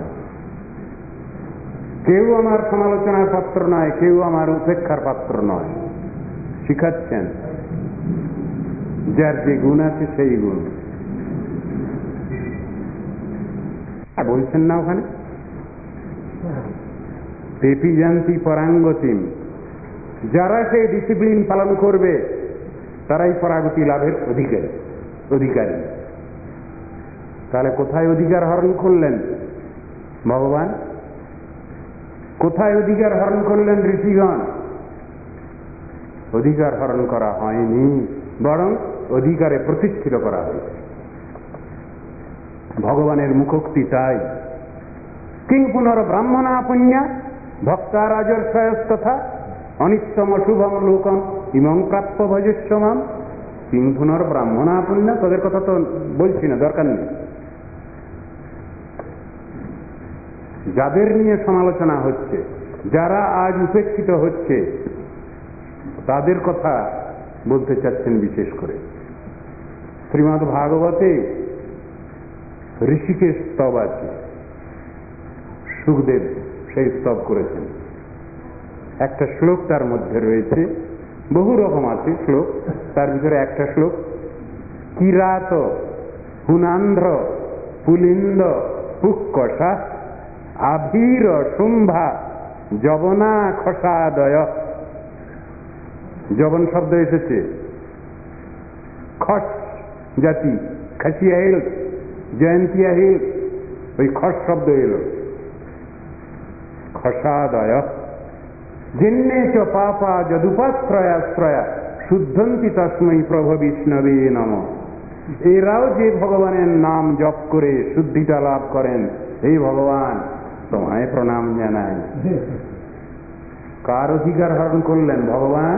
কেউ আমার সমালোচনার পাত্র নয়, কেউ আমার উপেক্ষার পাত্র নয়, শিখাচ্ছেন। যার যে গুণ আছে সেই গুণ বলছেন না ওখানে, তেপি জানতি পরাঙ্গতিম। যারা সেই ডিসিপ্লিন পালন করবে তারাই পরাগতি লাভের অধিকারী। তাহলে কোথায় অধিকার হরণ করলেন ভগবান? কোথায় অধিকার হরণ করলেন ঋষিগণ? অধিকার হরণ করা হয়নি, বরং অধিকারে প্রতিষ্ঠিত করা হয়েছে। ভগবানের মুখোক্তি তাই, কিং পুনর ব্রাহ্মণা পুণ্যা ভক্তা রাজর্ষয়স্তথা অনিত্যম শুভম লোকম ইমং প্রাপ্য ভজস্ব মাম। কিং পুনর ব্রাহ্মণা পুণ্যা, তাদের কথা তো বলছি না, দরকার নেই। যাদের নিয়ে সমালোচনা হচ্ছে, যারা আজ উপেক্ষিত হচ্ছে, তাদের কথা বলতে চাচ্ছেন বিশেষ করে। শ্রীমদ্ ভাগবতে ঋষিকেশ স্তব আছে, সুখদেব সেই স্তব করেছেন। একটা শ্লোক তার মধ্যে রয়েছে, বহু রকম আছে শ্লোক, তার ভিতরে একটা শ্লোক কিরাত হুনান্ধ্র পুলিন্দ পুক্কষা আভীর শুম্ভা যবনা খসাদয়। যবন শব্দ এসেছে, খস জাতি, খাসিয়া হিল, জয়ন্তিয়া হিল, ওই খস শব্দ এলো। খসাদয় জিন্নে চ পাপা যদুপাশ্রয়াশ্রয়া শুদ্ধন্তি তস্মৈ প্রভ বিষ্ণবে নম। এরাও যে ভগবানের নাম জপ করে শুদ্ধিটা লাভ করেন, এই ভগবান তোমায় প্রণাম জানাই। কার অধিকার হরণ করলেন ভগবান?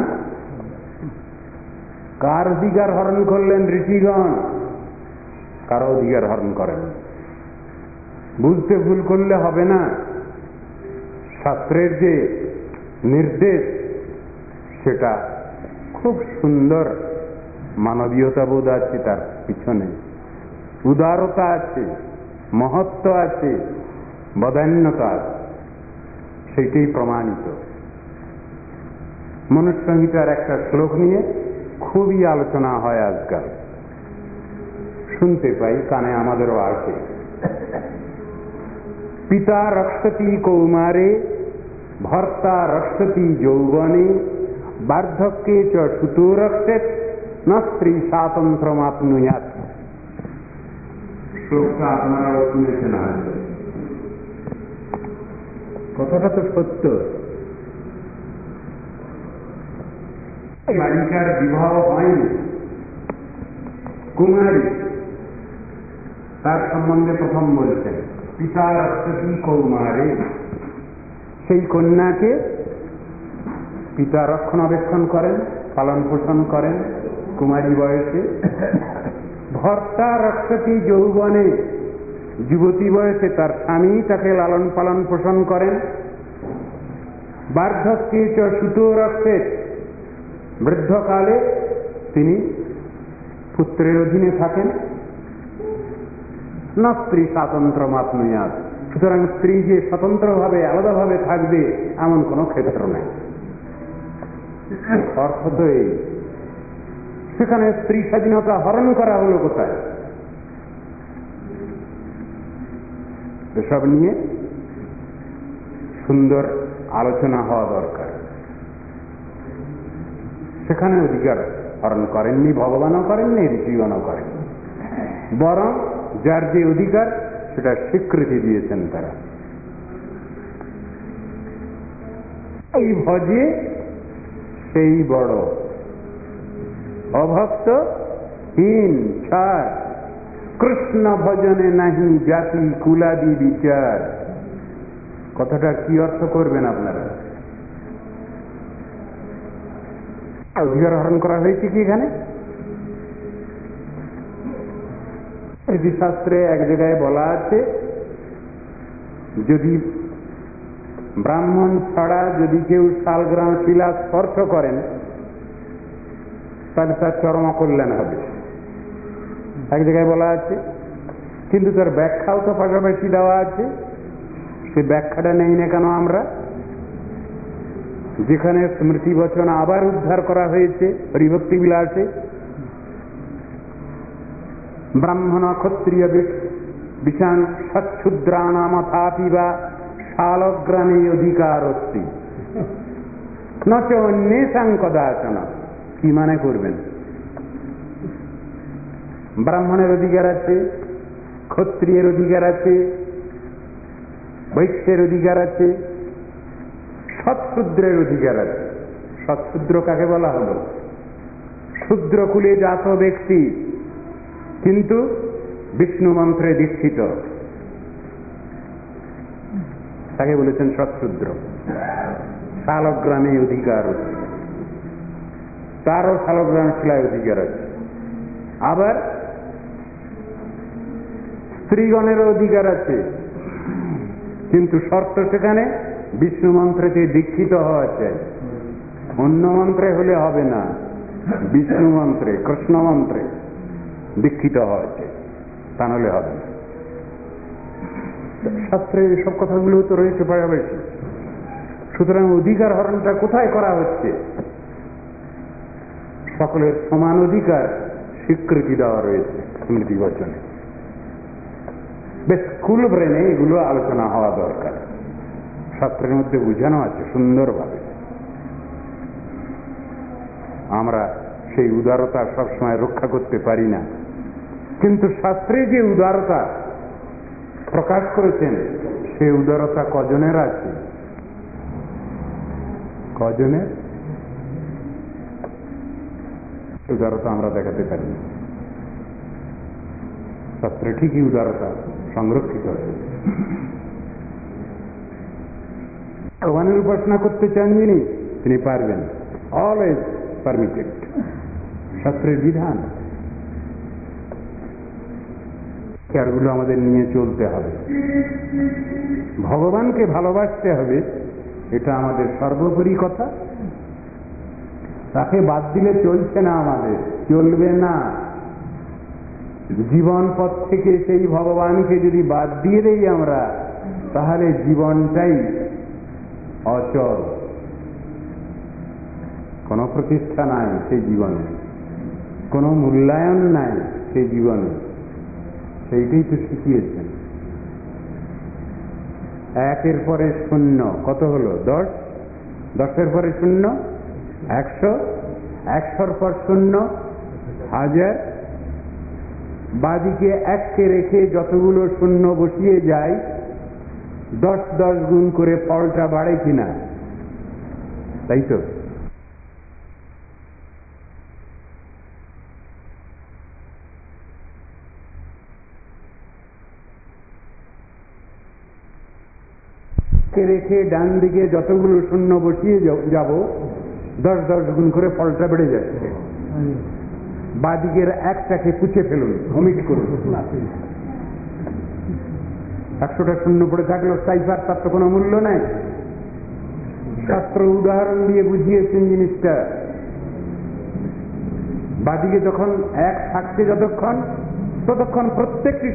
কার অধিকার হরণ করলেন ঋষিগণ? কার অধিকার হরণ করেন? বুঝতে ভুল করলে হবে না। শাস্ত্রের যে নির্দেশ সেটা খুব সুন্দর, মানবীয়তা বোধ আছে তার পিছনে, উদারতা আছে, মহত্ব আছে, বদান্যতা আছে, সেইটাই প্রমাণিত। মনুসংহিতার একটা শ্লোক নিয়ে খুবই আলোচনা হয় আজকাল, শুনতে পাই, কানে আমাদেরও আসে। পিতা রক্ষতি কৌমারে ভর্তা রক্ষতি যৌবনে বার্ধক্যে চ সুতো রক্ষেত না স্ত্রী স্বাতন্ত্র্যমাপ্নুয়াৎ। শ্লোকটা আপনারাও শুনেছেন হয়তো। কথাটা তো সত্য। বালিকার বিবাহ হয়নি, কুমারী, তার সম্বন্ধে প্রথম বলছেন পিতা রক্ষতি কৌমারে। সেই কন্যাকে পিতা রক্ষণাবেক্ষণ করেন, পালন পোষণ করেন কুমারী বয়সে। ভর্তা রক্ষতি যৌবনে, যুবতী বয়সে তার স্বামী তাকে লালন পালন পোষণ করেন, বার্ধক্যে চ সুতো রক্ষে, বৃদ্ধকালে তিনি পুত্রের অধীনে থাকেন। না স্ত্রী স্বাতন্ত্র মাতনুয়াত, সুতরাং স্ত্রী যে স্বতন্ত্রভাবে আলাদাভাবে থাকবে এমন কোনো ক্ষেত্র নেই। অর্থ তো এই, সেখানে স্ত্রী স্বাধীনতা হরণ করা হলো কোথায়? এসব নিয়ে সুন্দর আলোচনা হওয়া দরকার। সেখানে অধিকার হরণ করেননি, ভগবানও করেননি, ঋষিগণও করেন, বরং যার যে অধিকার সেটা স্বীকৃতি দিয়েছেন তারা। এই ভজে সেই বড়, অভক্ত হীন ছাড়, কৃষ্ণ ভজনে নাহি জাতি কুলাদি বিচার। কথাটা কি অর্থ করবেন আপনারা? অধিকার হরণ করা হয়েছে কি এখানে? শাস্ত্রে এক জায়গায় বলা আছে, যদি ব্রাহ্মণ ছাড়া যদি কেউ শালগ্রাম শিলা স্পর্শ করেন তাহলে তার চরম কল্যাণ হবে, এক জায়গায় বলা আছে। কিন্তু তার ব্যাখ্যাও তো পাশাপাশি দেওয়া আছে, সেই ব্যাখ্যাটা নেই না কেন আমরা? যেখানে স্মৃতি বচন আবার উদ্ধার করা হয়েছে হরিভক্তি বিলাসে, ব্রাহ্মণ ক্ষত্রিয় বিশান সচ্ছুদ্রানামথাপি বা শালগ্রামে অধিকার অস্তি নচ অন্যেষাং কদাচন। কি মানে করবেন? ব্রাহ্মণের অধিকার আছে, ক্ষত্রিয়ের অধিকার আছে, বৈশ্যের অধিকার আছে, সৎশূদ্রের অধিকার আছে। সৎশূদ্র কাকে বলা হলো? শূদ্রকুলে জাত ব্যক্তি কিন্তু বিষ্ণু মন্ত্রে দীক্ষিত, তাকে বলেছেন সৎশূদ্র। শালগ্রামে অধিকার আছে, তারও শালগ্রাম শিলায় অধিকার আছে। আবার স্ত্রীগণের অধিকার আছে, কিন্তু শর্ত সেখানে বিষ্ণু মন্ত্রেতে দীক্ষিত হওয়া চাই। অন্য মন্ত্রে হলে হবে না, বিষ্ণু মন্ত্রে কৃষ্ণ মন্ত্রে দীক্ষিত হওয়া চাই, তা নাহলে হবে না। শাস্ত্রে এসব কথাগুলো তো রয়েছে পাশাপাশি। সুতরাং অধিকার হরণটা কোথায় করা হচ্ছে? সকলের সমান অধিকার স্বীকৃতি দেওয়া রয়েছে স্মৃতি বচনে। বেশ কুল ব্রেনে এগুলো আলোচনা হওয়া দরকার। শাস্ত্রের মধ্যে বুঝানো আছে সুন্দরভাবে। আমরা সেই উদারতা সবসময় রক্ষা করতে পারি না, কিন্তু শাস্ত্রে যে উদারতা প্রকাশ করেছেন সেই উদারতা কজনের আছে? কজনের উদারতা আমরা দেখাতে পারি না। শাস্ত্রে ঠিকই উদারতা সংরক্ষিত আছে। ভগবানের উপাসনা করতে চান যিনি, তিনি পারবেন, অলওয়েজ পারমিটেড, শাস্ত্রের বিধান। এগুলো আমাদের নিয়ে চলতে হবে। ভগবানকে ভালোবাসতে হবে, এটা আমাদের সর্বোপরি কথা। তাকে বাদ দিলে চলছে না, আমাদের চলবে না। জীবন পথ থেকে সেই ভগবানকে যদি বাদ দিয়ে দেই আমরা, তাহলে জীবনটাই অচল, কোনো প্রতিষ্ঠা নাই সেই জীবনে, কোনো মূল্যায়ন নাই সেই জীবনে। সেইটাই তো শিখিয়েছেন। একের পরে শূন্য, কত হলো? 10, 10-এর পরে শূন্য 100, 100-র পর শূন্য 1000, বাদিকে 1কে রেখে যতগুলো শূন্য বসিয়ে যায় 10 গুণ করে ফলটা বাড়ে কিনা? তাই তো। রেখে ডান দিকে যতগুলো শূন্য বসিয়ে যাব 10 গুণ করে ফলটা বেড়ে যাচ্ছে। বাদিকের 1টাকে পুছে ফেলুন, অমিট করুন, 100টা শূন্য পড়ে থাকলেও সাইফার, তার তো কোনো মূল্য নাই। শাস্ত্র উদাহরণ দিয়ে বুঝিয়েছেন জিনিসটা। বাদিকে যখন এক থাকছে যতক্ষণ, ততক্ষণ প্রত্যেকটি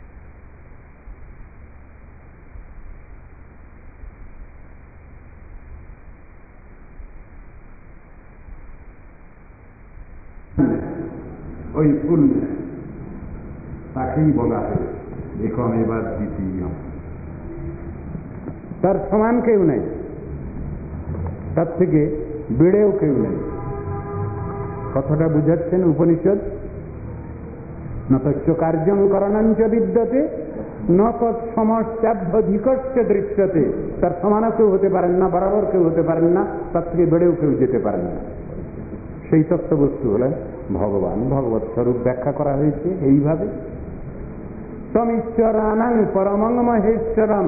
ওই ফুল তাকেই বলা হয় এখন এবার দ্বিতীয়। তার সমান কেউ নেই, তার থেকে বেড়েও কেউ নেই। কথাটা বুঝাচ্ছেন উপনিষদ। ন তস্য কার্যং করণঞ্চ বিদ্যতে ন তৎসমশ্চাভ্যধিকশ্চ দৃশ্যতে। তার সমানও কেউ হতে পারেন না, বরাবর কেউ হতে পারেন না, তার থেকে বেড়েও কেউ যেতে পারেন না। সেই তত্ত্ববস্তু হলেন ভগবান। ভগবৎ স্বরূপ ব্যাখ্যা করা হয়েছে এইভাবে, তমিশ্বরানাং পরমং মহেশ্বরম।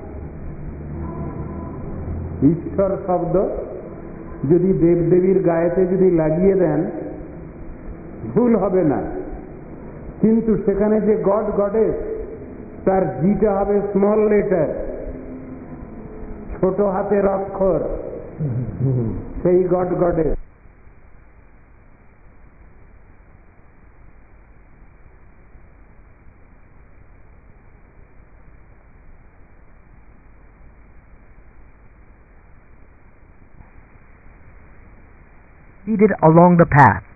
ঈশ্বর শব্দ যদি দেবদেবীর গায়েতে যদি লাগিয়ে দেন ভুল হবে না, কিন্তু সেখানে যে গড গডেস, তার জিটা হবে স্মল লেটার, ছোট হাতের অক্ষর, সেই god goddess. Seated along the path.